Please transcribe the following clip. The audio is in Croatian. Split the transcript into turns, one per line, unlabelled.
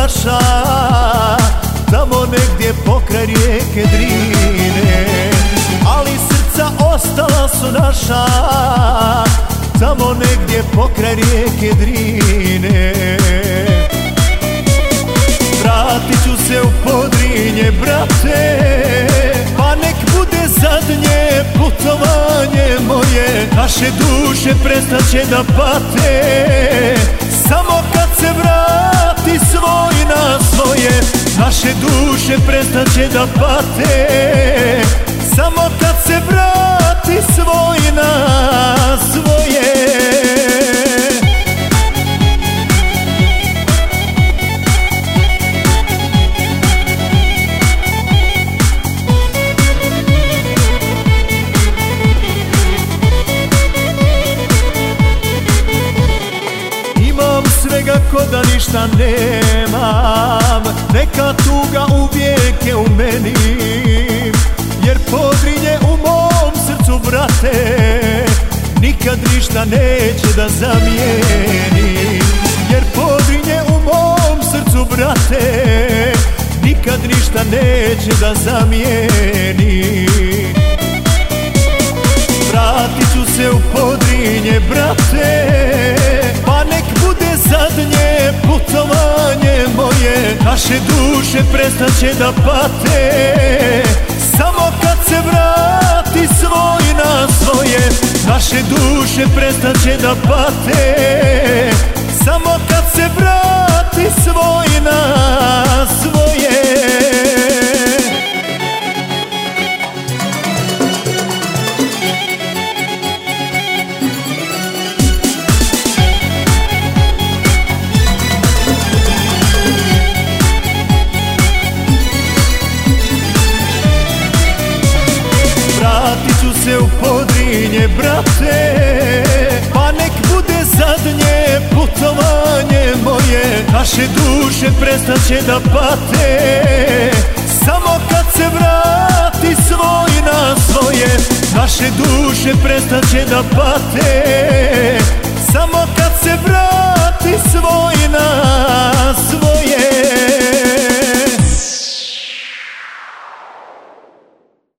naša, tamo negdje pokraj rijeke Drine. Ali srca ostala su naša, tamo negdje pokraj rijeke Drine. Vratit ću se u Podrinje, brate, pa nek bude zadnje putovanje moje. Naše duše prestat će da pate, samo kad se vrati svoj na svoje. Naše duše prestat će da pate, samo kad se vrati svoj na svoje. Svega ko da ništa nemam, neka tuga uvijek je u meni. Jer Podrinje u mom srcu, brate, nikad ništa neće da zamijeni. Jer Podrinje u mom srcu, brate, nikad ništa neće da zamijeni. Vratit ću se u Podrinje, brate, pa nek bude zadnje putovanje moje. Naše duše prestat će da pate, samo kad se vrati svoj na svoje. Naše duše prestat će da pate, samo kad se vrati svoj na svoje. Vratit ću se u Podrinje, brate, pa nek bude zadnje putovanje moje. Naše duše prestat će da pate, samo kad se vrati svoj na svoje. Naše duše prestat će da pate, samo kad se vrati svoj na